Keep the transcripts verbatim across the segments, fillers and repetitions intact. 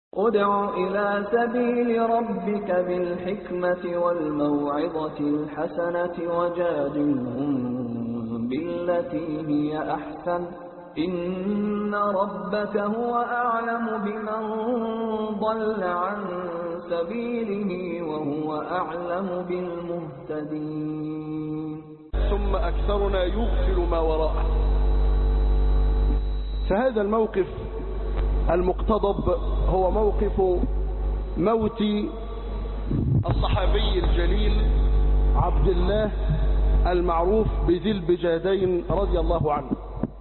ادع إلى سبيل ربك بالحكمة والموعظة الحسنة وجادلهم بالتي هي أحسن إن ربك هو أعلم بمن ضل عن سبيله وهو أعلم بالمهتدين. ثم أكثرنا يغفل ما وراءه. فهذا الموقف المقتضب هو موقف موت الصحابي الجليل عبد الله المعروف بذي البجادين رضي الله عنه.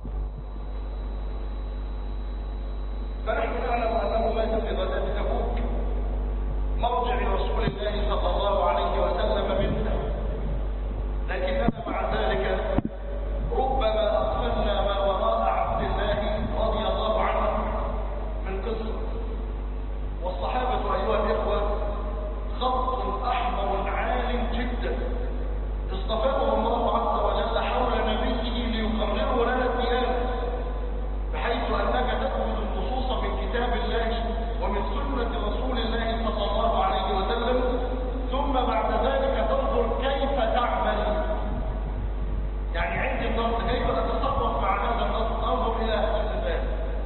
فنحن نعلم أنه مات في غزوة تبوك مرجع رسول الله صلى الله عليه وسلم منها، لكننا مع ذلك ربما أغفلنا ما وراء عبد الله رضي الله عنه من قصة. والصحابة أيها الإخوة خط أحمر عال جدا اصطفاهم الله عز وجل حول نبيه ليقرروا لنا الديانة، بحيث أنك تأخذ النصوص من كتاب الله ومن سنة رسول الله صلى الله عليه وسلم، ثم بعد ذلك تنظر كيف تعمل. يعني عندي النص كيف أتصرف مع هذا النص، أنظر إلى هذا الباب.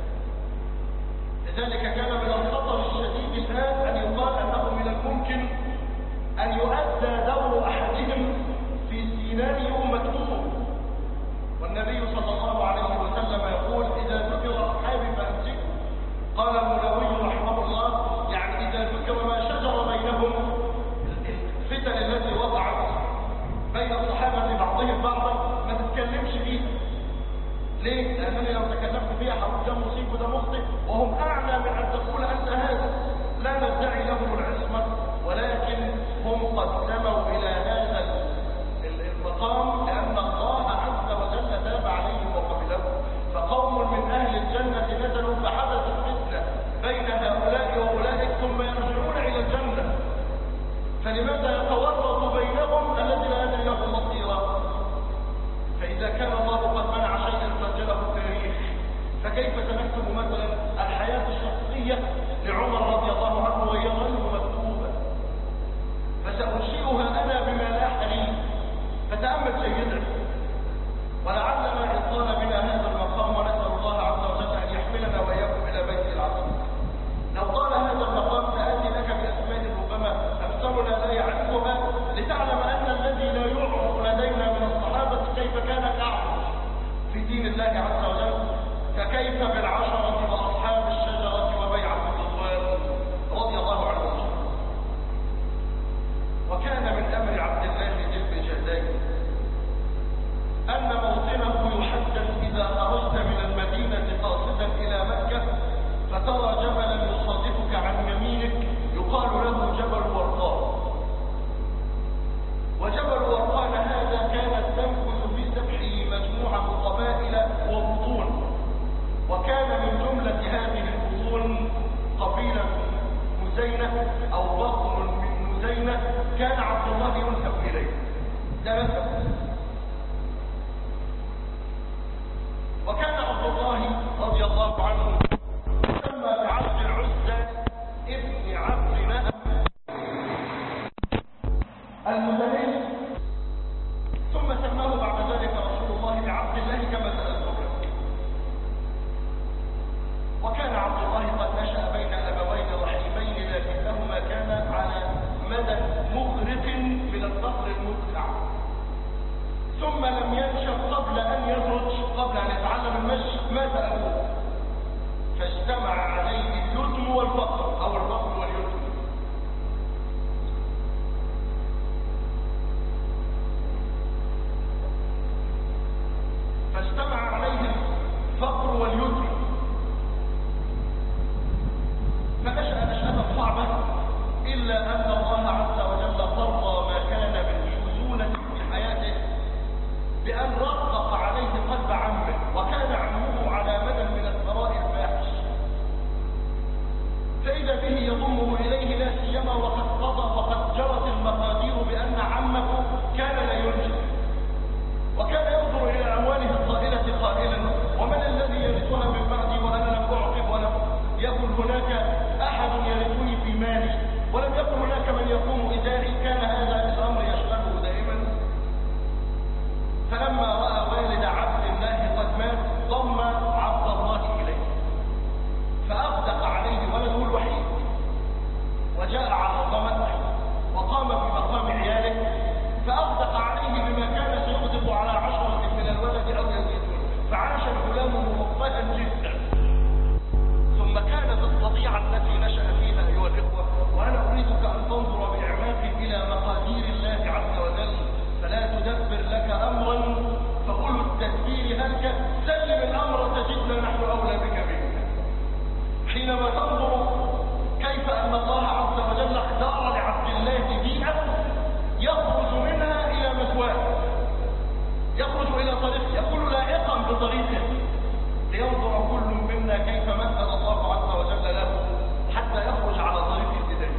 لذلك كان من الخطر الشديد الآن أن يقال أنه من الممكن أن يؤدى دور أحدهم في سيناء يوم مكتوب. والنبي صلى الله عليه وسلم يقول إذا ذكر أصحابي فأمسكوا. قال المنوي رحمه الله يعني إذا ذكر ما شجر بينهم، الفتن التي وقعت بين الصحابة بعضهم بعضا ما تتكلمش فيها. ليه؟ لأنني لو تكلمت فيها هقول ده مصيب وده مخطئ، وهم أعلى من أن تقول أنت هذا. لا ندعي لهم العصمة، ولكن هم قد سموا إلى هذا المقام لأن الله عز وجل تاب عليهم وقبلهم. فقوم من أهل الجنة نزلوا فحدثت فتنة بين هؤلاء وأولئك ثم يرجعون إلى الجنة. فلماذا يتورط بينهم الذي لا يدري له مصيرا؟ فإذا كان الله قد منع شيئا سجله التاريخ، فكيف سنكتب مثلا الحياة الشخصية لعمر رضي الله عنه وهي غير مكتوبة؟ فسأنشئها أنا بما لاح لي. فتأمل سيدنا، ولعلنا إن طال بنا هذا المقام ونسأل الله عز وجل أن يحملنا وإياكم إلى بيت العظيم. لو طال هذا المقام سآتي لك بأسماء ربما أكثرنا لا يعرفها، لتعلم أن الذي لا يعرف لدينا من الصحابة كيف كان كعب في دين الله عز وجل، فكيف بالعشرة وأصحاب الشجرة وبيعة الرضوان رضي الله عنهم. وكان من أمر عبد الله ذي البجادين أن موطنه يحدث إذا خرجت من المدينة قاصدا إلى مكة فترى جبلا يصادفك عن يمينك يقال له جبل ورقان. وجبل ورقان هذا كانت تنفذ في سبحه مجموعة قبائل وبطون، وكان من جملة هذه البطون قبيلة مزينة أو بطن من مزينة كان عبد الله ينسب إليه. ده نسب. وكان عبد الله رضي الله عنه سمى بعبد العزى ابن عبد نأب المدني، ثم سماه بعد ذلك رسول الله بعبد الله كما سأذكر. وكان عبد الله قد نشأ بين أبوين رحيمين، لكنهما كانا على مدى مغرق من الفقر المدفع. ثم لم ينشأ قبل أن يدرج، قبل أن يتعلم المشي مات أبوه، فاجتمع عليه اليتم والفقر أو الفقر واليتم. فاجتمع عليه الفقر واليتم، فنشأ نشأة صعبة، إلا أن الله عز وجل قضى ما كان من حزونة في حياته بأن رقق عليه قلب عمه، وكان عمه على مدى من الثراء الفاحش، فإذا به يضمه إليه لا سيما وقد قضى وقد جرت المقادير بأن عمه كان لا ينجب. وكان ينظر إلى أمواله الطائلة قائلا ومن الذي يرثها من بعدي وأنا لم أعقب ولم يكن هناك أحد يرثني في مالي ولم يكن هناك من يقوم إزاري، كان هذا الأمر يشغله دائما. فلما رأى والد عبد الله قد مات ضم عبد الله إليه، فأصدق عليه ولده الوحيد وجاء على ضمته وقام في مقام عياله، فأصدق عليه بما كان سيغضب على عشرة من الولد أو يزيدون، فعاش الغلام مرفها جدا. ثم كانت الطبيعة التي نشأ فيها أيها الإخوة، وأنا أريدك أن تنظر بإعماق إلى مقادير الله عز وجل، فلا تدبر لك أمرا فقل التدبير هلك، سلم الأمر تجدنا نحن أولى بك به. حينما تنظر كيف أن الله عز وجل اختار لعبد الله بيئة يخرج منها إلى مثواه، يخرج إلى طريقه، يكون لائقا بطريقه، لينظر كل منا كيف مثل الله عز وجل له حتى يخرج على طريق الهداية.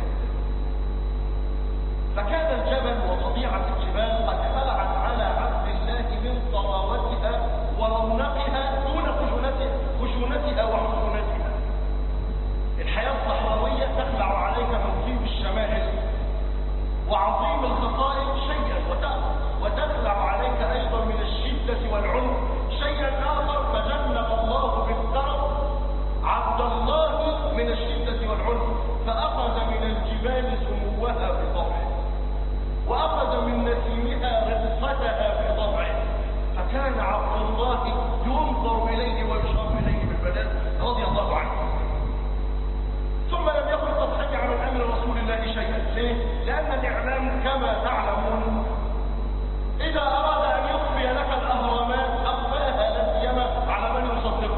فكان الجبل وطبيعة الجبال قد خلعت على عبد الله من طراوتها ورونقها دون خشونتها خشونتها وحسونتها. الحياة الصحراوية تخلع عليك من طيب الشمائل وعظيم الخصائص شيئا، وتخلع عليك أيضا من الشدة والعنف شيئا آخر، فجنب الله بالترف عبد الله من الشدة والعنف، فأخذ من الجبال سموها بطبعه وأخذ من نسيمها رقتها بطبعه، فكان عبد الله ينظر إليه ويشار إليه بالبنات رضي الله عنه. ثم لم يكن تضحك عن أمر رسول الله شيئا. ليه؟ لأن الإعلام كما تعلمون إذا أراد أن يخفي لك الأهرامات أخفاها لا سيما على من يصدقه.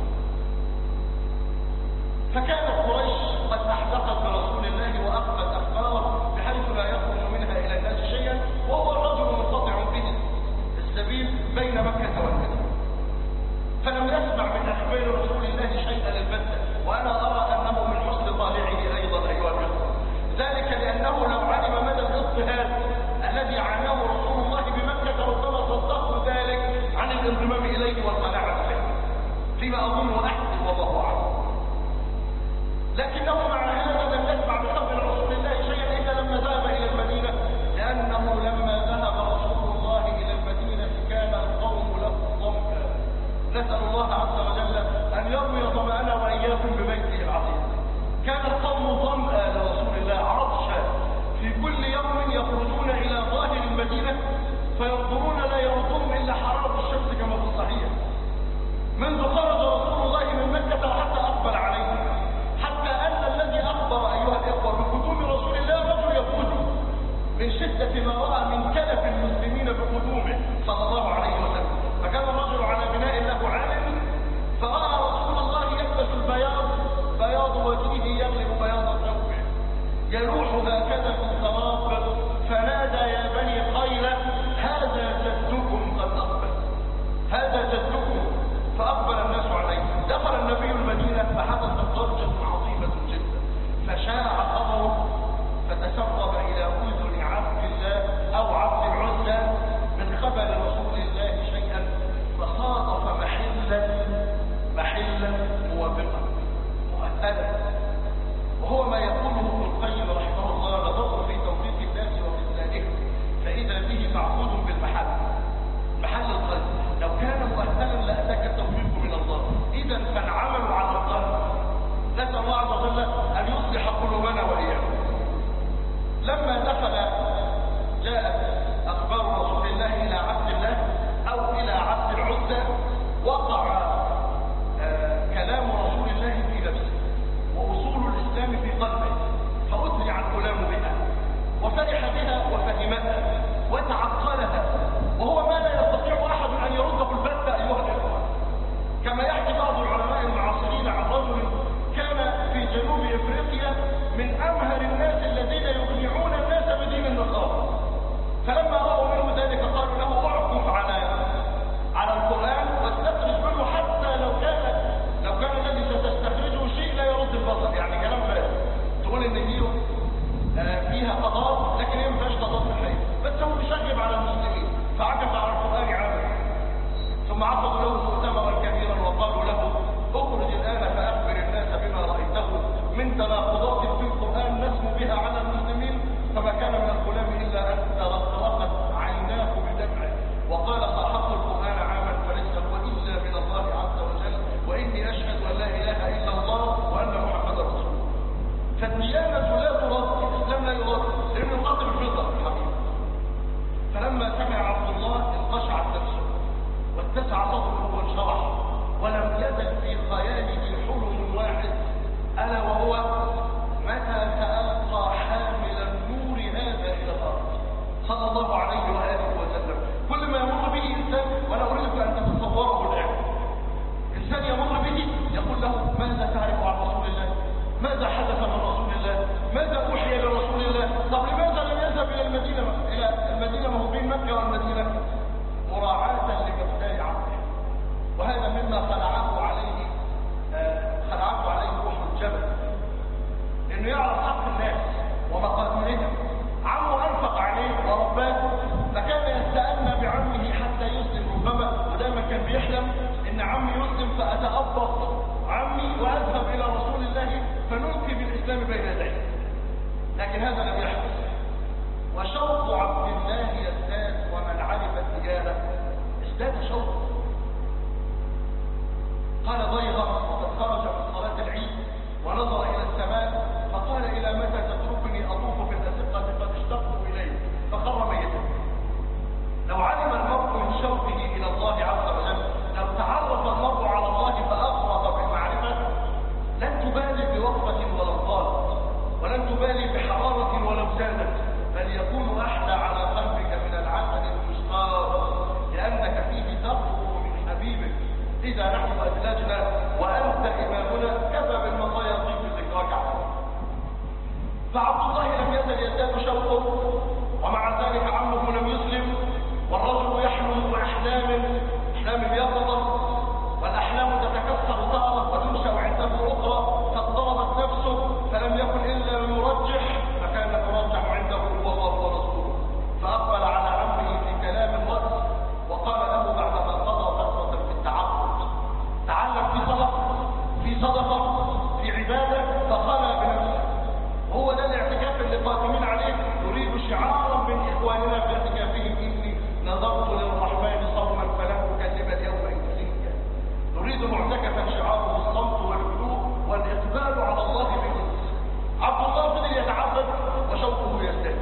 فكانت قريش قد أحدقت برسول الله وأخفت أخباره بحيث لا يخرج منها إلى الناس شيئا، وهو الرجل منقطع به السبيل بين مكة والمدينة، فلم يسمع من أخبار رسول الله شيئا البتة. وأنا أرى أنه من حسن طالعه أيضا أيها الأخوة، ذلك لأنه لو علم مدى الاضطهاد الذي عاناه رسول الله بمكة ربما صدقه ذلك عن الانضمام إليه والقناعة به، فيما أظن أحسن والله أعلم. لكنه مع هذا لم يسمع بخبر رسول الله شيئا إلا لما ذهب إلى المدينة، لأنه لما ذهب رسول الله إلى المدينة كان القوم له ظمأ. نسأل الله عز وجل أن يروي ظمأنا وإياكم ببيته العظيم. كان القوم ظمأ لرسول الله عطشا، في كل يوم يخرجون إلى ظاهر المدينة فينظرون لا يرضون إلا حرارة الشمس كما في الصحيح، منذ خرج رسول الله من مكة حتى أقبل عليه، حتى أن الذي تناقضات في القرآن نسمو بها على المسلمين، فما كان من الغلام إلا أن ترقرقت عيناه بدمعه وقال صاحبت القرآن عاما فليس هو إلا من الله عز وجل، وإني أشهد أن لا إله إلا الله وأن محمدا رسول الله. فالديانة لا ترد، الإسلام لا يرد، لأنه يخاطب الفطرة الحقيقة. فلما سمع عبد الله انقشعت نفسه واتسع صدره وانشرح، ولم يزل في خياله حلم واحد ألا وهو متى سألقى حامل النور هذا إلى الأرض صلى الله عليه وآله وسلم. كل ما يمر به إنسان، وأنا أريدك أن تتصوره الآن، إنسان يمر به يقول له ماذا تعرف عن رسول الله؟ ماذا حدث من رسول الله؟ ماذا أوحي لرسول الله؟ طب لماذا لم يذهب إلى المدينة؟ إلى المدينة ما هو بين مكة والمدينة، مراعاة لمقدار عقله. وهذا مما خلعه عليه آه خلعه عليه روح الجبل، إنه يعرف حق الناس ومقاديرهم. عمه أنفق عليه ورباه، فكان يستأنى بعمه حتى يسلم ربما، ودائما كان بيحلم إن عمي يسلم فأتأبط عمي وأذهب إلى رسول الله فنلقي بالإسلام بين يديه، لكن هذا لم يحدث. وشوق عبد الله يزداد، ومن عرف الديانة ازداد شوق. قال ضيغة وقد خرج من صلاة العيد ونظر إلى السماء فقال إلى متى تتركني أطوف في الأزقة قد اشتقت إليه، فخر ميتا. لو علم المرء من شوقه إلى الله عز وجل، لو تعرف المرء على الله فأفرط بالمعرفة، لن تبالي بوقفة ولو طالت، ولن تبالي بحرارة ولو زادت، بل يكون أحلى على قلبك من العسل المشتار، لأنك فيه تقرب من حبيبك. إذا نحن أدلجنا وأنت إمامنا كفى بالمطايا طيب ذكرك عليه. فعبد الله لم يزل يزداد شوقه، ومع ذلك عمه لم يسلم، والرجل يحلم بأحلام أحلام يقظة، والأحلام تتكسر تارة وتنشأ عنده أخرى، فاضطربت نفسه فلم يكن إلا يرجح، فكان يرجح عنده هو الله ورسوله. فأقبل على عمه في كلام الوقت وقال له بعدما قضى فترة في التعبد: تعلم في صدقة، في صدقة، في عبادة، فخلى بنفسه. وهو ده الاعتكاف اللي قادمين عليه، نريد شعارا من إخواننا في اعتكافهم: إني نظرت للرحمن صوما فلن أكلم اليوم إنسيا. نريد معتكفا شعاره الصمت والهدوء والإقبال على الله بالنفس. عبد الله فضل يتعبد وشوقه يزداد،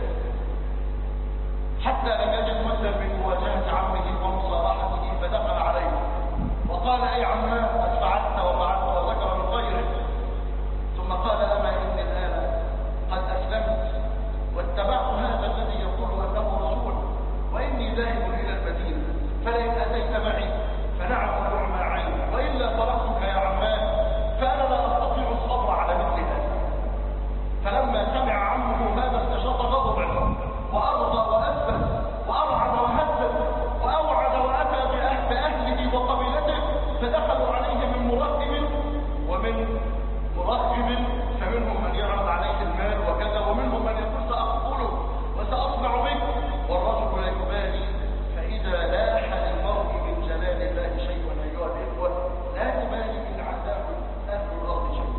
حتى لم يجد مدا من مواجهة عمه ومصارحته، فدخل عليه وقال: أي عماه، قد فعلت وفعلت، وذكر من خيره. ثم قال: أما إني الآن قد أسلمت واتبعت هذا الذي يقول أنه رسول، وإني ذاهب إلى المدينة، فلئن أتيت معي فنعم ونعم عين، وإلا تركتك يا عماه، فأنا لا أستطيع الصبر على مثل هذا. فلما سمع عمه هذا استشاط غضبا وأرضى وأثبت وأرعد وهدد وأوعد وأتى بأهله وقبيلته، فدخلوا عليه من مرهب ومن مرهب، فمنهم من يعرض عليه المال وكذا، ومنهم من يقول سأقتله وسأصنع بك، والرجل لا يبالي. فإذا لاح للمرء من جلال الله شيء أيها الإخوة، لا يبالي من عذاب أهل الأرض شيء.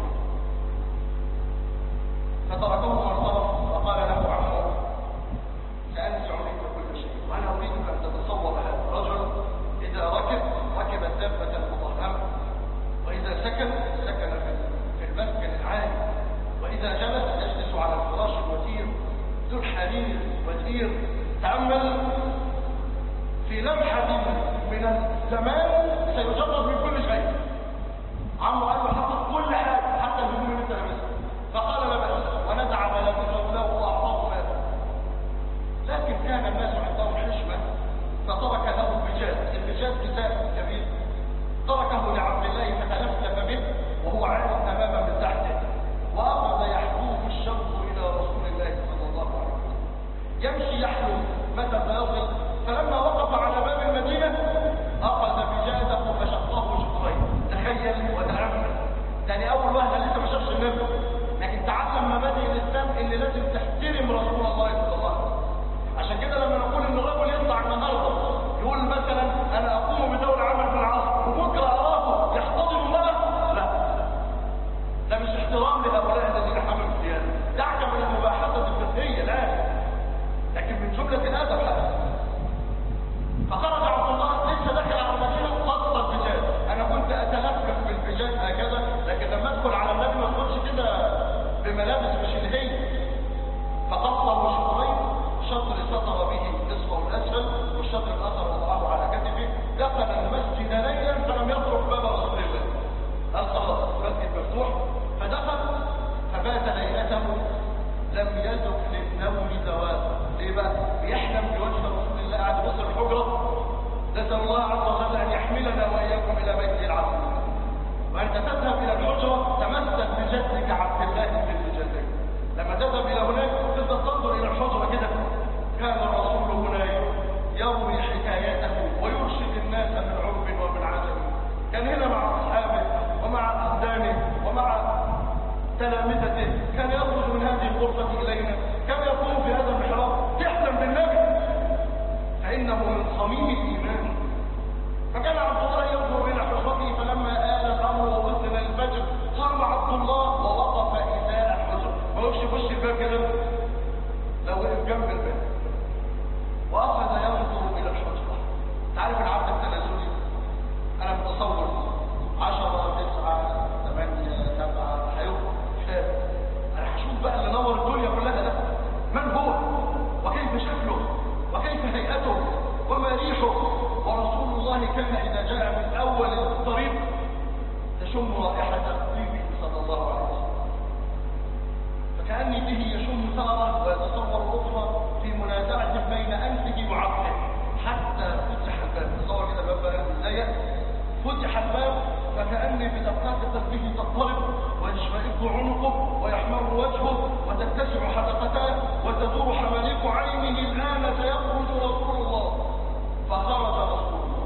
فتركه وانصرف، وقال له عمه: سأنزع منك كل شيء. وأنا أريدك أن تتصور هذا الرجل إذا ركب ركب الدابة المطهمة، وإذا سكن سكن في المسكن العالي، وإذا جلس يجلس على الفراش الوثير ذو الحرير وثير. تأمل في لمحة من الزمان سيجرد من كل شيء. عمه قال له: حطت كل حاجة حتى الهدوم اللي انت لابسها. فقال: لا بأس، ونزع ملابسه له وأعطاه ماله. لكن كان الناس عندهم حشمة، فترك له البجاز. البجاز كتاب كبير، تركه لعبد الله فتلفلف به وهو عارف أمامه من تحته، وأخذ يحلوه الشوق إلى رسول الله صلى الله عليه وسلم. يمشي يحلو متى سيصل، فلما وقف على باب المدينة أخذ بجازه فشقه شقين. تخيل وتأمل، يعني أول وهلة لسه ما شافش النبي، لكن تعلم مبادئ الإسلام اللي لازم تحترم رسول الله صلى الله عليه وسلم. عشان كده لما نقول إن الرجل يطلع النهارده يقول مثلا: أنا أقوم بدور عمل في العصر، وبكرة أراه يحتضن الله، لا، ده مش احترام لهؤلاء الذين بملابس مش اللي هي، فقطعه شطرين، شطر سطر به نصفه الاسفل والشطر الاخر وضعه على كتفه. دخل المسجد ليلا فلم يطرق باب رسول الله، قال خلاص المسجد مفتوح، فدخل فبات ليلته لم يذق للنوم زواج. ليه بقى؟ بيحلم بوجه رسول الله قاعد يبص الحجره. نسال الله عز وجل ان يحملنا واياكم الى بيته العظيم. وانت تذهب الى الحجره تمسك بجدك عبد الله بن الجزائر. لما تذهب الى هناك تبدا تنظر الى الحجره كده، كان الرسول هنا يروي حكاياته ويرشد الناس من عرب ومن عجم. كان هنا مع اصحابه ومع اخدانه ومع تلامذته، كان يخرج من هذه الغرفه الينا، كان يقوم في هذا المحراب يحلم بالنبي، فانه من صميم الايمان. فكان عبد الله ينظر الى حجرته، فلما آل الامر واذن الفجر قام عبد الله ووقف ازاء الحجره، ما وقفش في وش الباب كده، لو وقف جنب الباب واخذ ينظر الى الحجره. تعرف العبد التنازلي، انا متصور عشرة تسعة ثمانية سبعة هيخرج شاب، انا هشوف بقى اللي نور الدنيا كلها ده من هو وكيف شكله وكيف هيئته وما ريحه. ورسول الله كان اذا جاء من اول الطريق تشم رائحه الطيب صلى الله عليه وسلم، فكأني به يشم ثمره ويتصور اخرى في منازعه بين انفه وعقله حتى فتح الباب. تصور كده باب بلد ضيق، فتح الباب فكأني بدقات قلبه تضطرب ويشمئز عنقه ويحمر وجهه وتتسع حدقتاه وتدور حماليق عينه. الآن سيخرج رسول الله. فخرج رسول الله،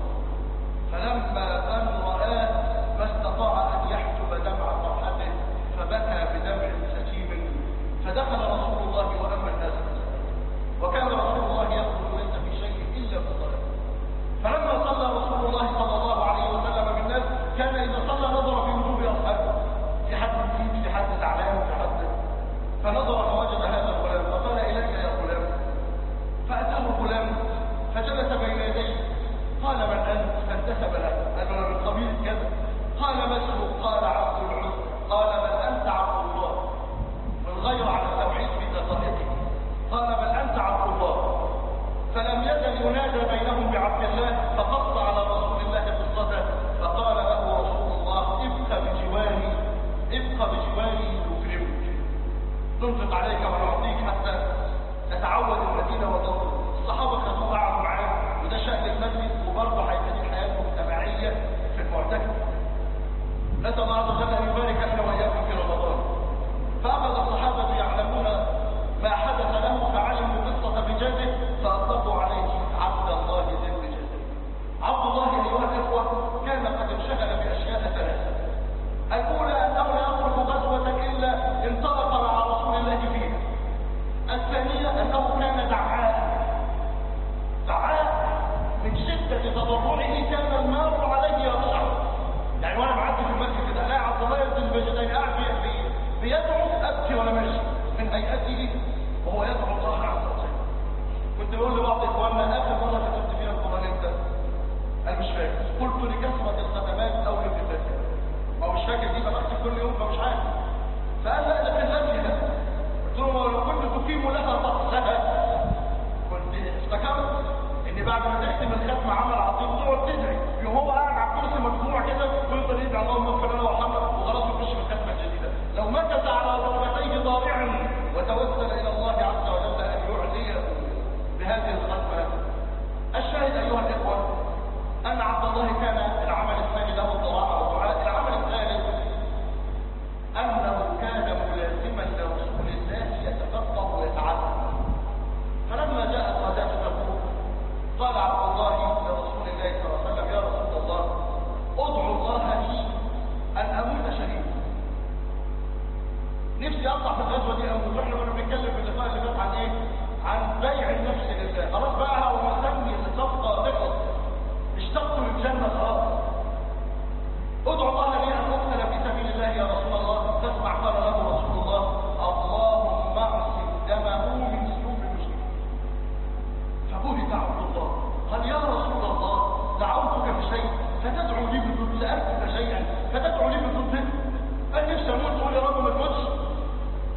فلما أن رآه ما استطاع أن يحجب دمع فرحته فبكى بدمع سكيم. فدخل رسول الله وأما الناس، وكان رسول الله يخرج ليس في شيء إلا بالصلاة. فلما صلى رسول الله صلى الله عليه وسلم بالناس كان إذا صلى نظر في وجوه أصحابه، في حد مزيد، في حد زعلان، في حد، فنظر فوجد هذا الغلام فقال إليك يا غلام. فأتاه الغلام فجلس بين يديه، قال من أنت؟ فانتسب له، قال له من قبيل كذا. قال ما اسمك؟ قال عبد العزى. قال بل أنت عبد الله، والغير على التوحيد في دقائقه. قال بل أنت عبد الله. فلم يزل ينادى بينهم بعبد الله، فقص على رسول الله قصته، فقال له رسول الله ابق بجواري، ابق بجواري نكرمك، ننفق عليك ونعطيك حتى تتعود المدينه وتنظر. الصحابه كانوا قعدوا معاه، وده شأن المسجد، وبرضه هيبقى دي حياه مجتمعيه في المعتكف. نسأل الله عز وجل ان يبارك لنا واياكم في رمضان. فاخذ الصحابه يعلمون ما حدث له فعلموا قصه بجده فاطلقوا عليه عبد الله ذي البجده. عبد الله ايها الاخوه كان قد انشغل باشياء ثلاثه. الاولى انه لا يترك غزوه الا انطلق مع رسول الله فيها. الثانيه انه كان دعاء دعاء من شده تضرعه كان الماء عليه يرشع. يعني وانا معدي في المسجد كده الاقي عبد الله ذي البجده قاعد بيدعو، ابكي وانا ماشي من هيئته وهو يدعو الله عز وجل. كنت بقول لبعض اخواننا اخر مره كتبت فيها القران امتى؟ انا مش فاكر، قلت لكثره الخدمات او للفتاه. ما هو مش فاكر دي بكتب كل يوم فمش عارف. فقال لا ده في نفسها. قلت له لو كنت تقيم لها طقسها كنت افتكرت ان بعد ما تختم الختمه عمل عظيم تقعد تدعي، يوم هو قاعد على الكرسي مجموع كده ويفضل يدعي اللهم اغفر لنا وارحمنا وخلاص يخش في الختمه الجديده. لو مكث على ركبتيه ضارعا وتوسل الى الله عز وجل ان يعليه بهذه الختمه. الشاهد ايها الاخوه ان عبد الله كان العمل الثاني له الضراعه والدعاء. العمل الثالث انه كان ملازما لرسول الله يتفقه ويتعلم. فلما جاءت غزاه تبوك قال عبد الله لرسول الله صلى الله عليه وسلم يا رسول الله ادعو الله لي ان اموت شهيدا. نفسي اطلع في الغزوه دي اموت. واحنا كنا بنتكلم في اللقاء اللي فات عن ايه؟ عن بيع النفس لله. خلاص بقى هو مستني الصفقه تخلص، اشتقت للجنه خلاص. ادعو الله لي ان اقتل في سبيل الله يا رسول الله. تسمع قال له رسول الله اللهم اعصم دمه من سيوف المشركين. فبهت عبد الله قال يا رسول الله دعوتك بشيء فتدعو لي بضد، سالتك شيئا فتدعو لي بضده. قال نفسي اموت، تقول يا رب ما تموتش.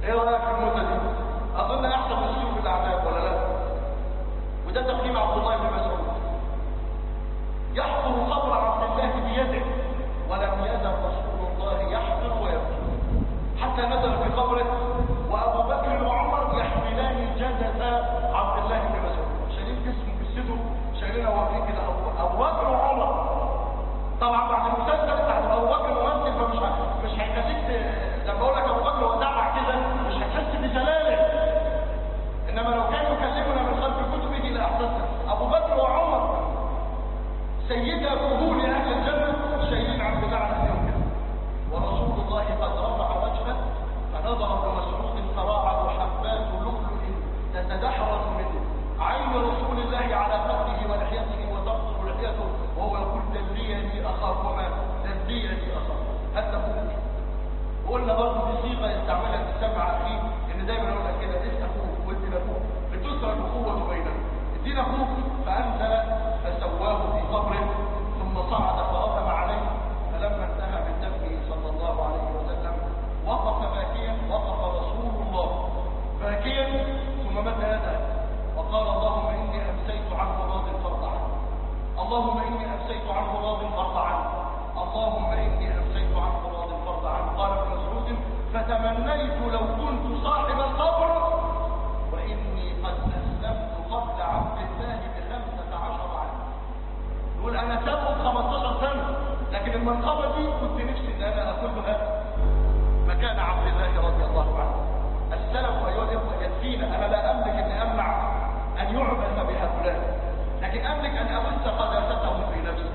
ايه رايك في الموتة دي؟ اظن احسن من السيوف الاعداء ولا لا؟ وده تقديم عبد الله بن مسعود. يحفر قبر عبد الله بيده ولم يزل رسول الله يحفر ويبكي حتى نزل في قبره وابو بكر وعمر يحملان جسد عبد الله بن مسعود، شايلين جسمه بجسده، شايلين واقفين كده ابو بكر وعمر. طبعا بعد المسلسل بتاع ابو بكر ممثل فمش مش هيخليك لما اقول لك ابو بكر ودعك كده مش هتحس بجلاله، انما لو كان يكلمنا من خلف كتبه لاحسسنا. ابو بكر وعمر سيدا فهول اهل الجنه شايلين عبد الله على اليوم، ورسول الله قد رفع وجهه فنظر ابن مسعود تراعى حبات لؤلؤ تتدحرج من عين رسول الله على قبره ولحيته وتقطر لحيته وهو يقول دليني اخاف وما دليني اخاف. هذا هو. وقلنا برضه دي صيغه يستعملها السبع اخيه، ان دايما يقول لك كده ادي اخوك وادي لاخوك لتسرى الاخوه بيننا. ادينا اخوك فانزل فسواه في قبره ثم صعد فاغم عليه، فلما انتهى من دفنه صلى الله عليه وسلم وقف باكيا، وقف رسول الله باكيا ثم مد يده وقال اللهم اني امسيت عنه راض فرض عنه، اللهم اني امسيت عنه راض فرض عنه، اللهم اني امسيت عنه راض فرض عنه. قال ابن مسعود فتمنيت لو كنت صاحب القبر واني قد اسلمت قبل عبد الله بخمسة عشر عاما. يقول انا سابق خمستاشر سنه، لكن المنقبه دي كنت نفسي ان انا اخذها مكان عبد الله رضي الله عنه. السلف ايها الاخوه يكفينا، انا لا املك ان امنع ان يعبث بهؤلاء، لكن املك ان امس قداستهم في نفسي.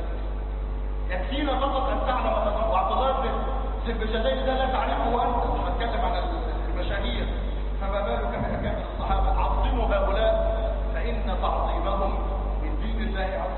يكفينا فقط ان تعلم ان عبد الله بن البشدين ده لا تعرفه وانت، مش هتكلم عن المشاهير، فما بالك باكابر الصحابه. عظموا هؤلاء فان تعظيمهم من دين الله عز